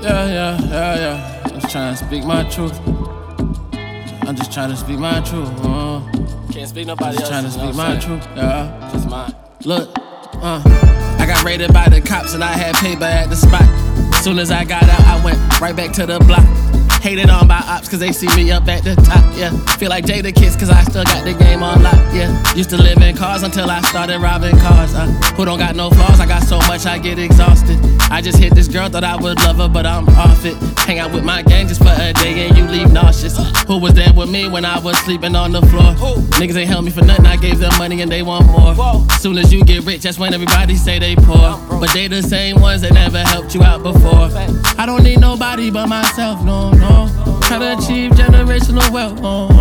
Yeah. Just trying to speak my truth. I'm just trying to speak my truth. Can't speak nobody else. Just trying to speak my truth. Yeah. Just mine. Look, I got raided by the cops and I had paper at the spot. Soon as I got out, I went right back to the block. Hated on by ops cause they see me up at the top, yeah. Feel like Jadakiss cause I still got the game on lock, yeah. Used to live in cars until I started robbing cars, Who don't got no flaws, I got so much I get exhausted. I just hit this girl, thought I would love her, but I'm off it. Hang out with my gang just for a day and you leave nauseous. Who was there with me when I was sleeping on the floor? Niggas ain't held me for nothing, I gave them money and they want more. Soon as you get rich, that's when everybody say they poor. But they the same ones that never helped you out before. I don't need nobody but myself, no. Try to achieve generational wealth.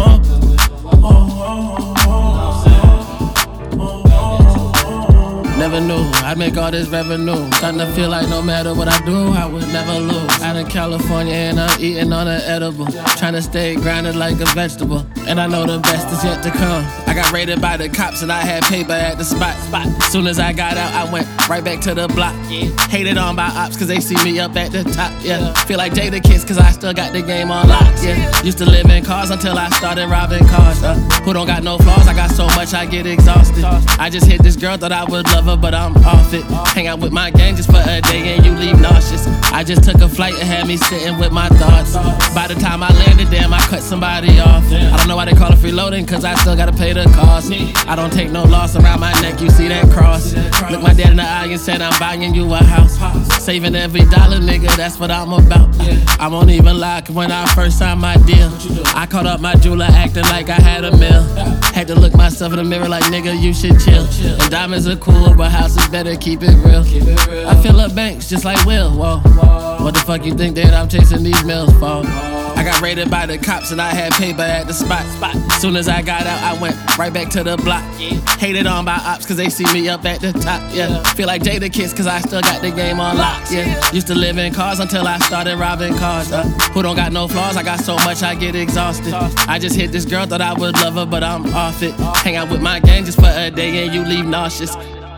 Never knew I'd make all this revenue. Starting to feel like no matter what I do, I would never lose. Out in California and I'm eating on an edible. Trying to stay grounded like a vegetable. And I know the best is yet to come. I got raided by the cops and I had paper at the spot. Soon as I got out, I went right back to the block. Hated on by ops cause they see me up at the top, yeah. Feel like Jadakiss cause I still got the game on lock, yeah. Used to live in cars until I started robbing cars, Who don't got no flaws, I got so much I get exhausted. I just hit this girl, thought I would love her, but I'm off it. Hang out with my gang just for a day and you leave nauseous. I just took a flight and had me sitting with my thoughts. By the time I landed, damn, I cut somebody off. I don't know why they call it freeloading, cause I still gotta pay the cost. I don't take no loss around my neck, you see that cross. Look my dad in the eye and said I'm buying you a house. Saving every dollar, nigga, that's what I'm about. I won't even lie, cause when I first signed my deal, I caught up my jeweler acting like I had a meal. Had to look myself in the mirror like, nigga, you should chill. And diamonds are cool, but houses better keep it real. I fill up banks just like Will, whoa. What the fuck you think that I'm chasing these mills for? I got raided by the cops and I had paper at the spot. Soon as I got out, I went right back to the block. Hated on by ops cause they see me up at the top, yeah. Feel like Jadakiss cause I still got the game on lock, yeah. Used to live in cars until I started robbing cars, Who don't got no flaws, I got so much I get exhausted. I just hit this girl, thought I would love her, but I'm off it. Hang out with my gang just for a day and you leave nauseous.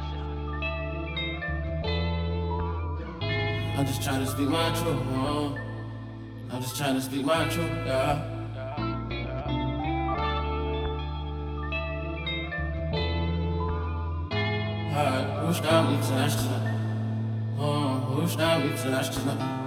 I'm just trying to speak my truth, I'm just trying to speak my truth, yeah. Alright, who's down with international? Who's down with international?